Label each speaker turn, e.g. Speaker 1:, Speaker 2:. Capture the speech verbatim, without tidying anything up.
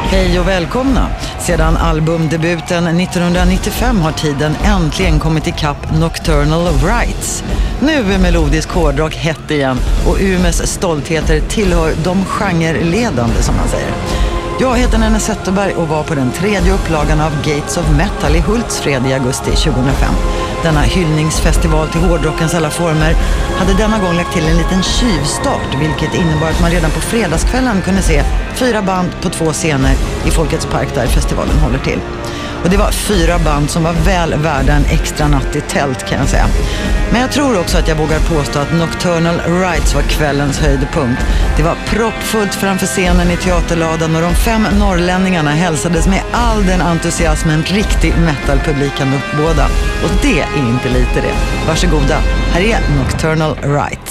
Speaker 1: Hej och välkomna! Sedan albumdebuten nittonhundranittiofem har tiden äntligen kommit ikapp Nocturnal Rites. Nu är melodisk hårdrock hett igen och Umeås stoltheter tillhör de genreledande, som man säger. Jag heter Nanne Zetterberg och var på den tredje upplagan av Gates of Metal i Hultsfred i augusti tjugohundrafem. Denna hyllningsfestival till hårdrockens alla former hade denna gång lagt till en liten tjuvstart, vilket innebar att man redan på fredagskvällen kunde se fyra band på två scener i Folkets park där festivalen håller till. Och det var fyra band som var väl värda en extra natt i tält, kan jag säga. Men jag tror också att jag vågar påstå att Nocturnal Rites var kvällens höjdpunkt. Det var proppfullt framför scenen i teaterladan och de fem norrlänningarna hälsades med all den entusiasm en riktig metalpublik kan uppbåda. Och det är inte lite det. Varsågoda, här är Nocturnal Rites.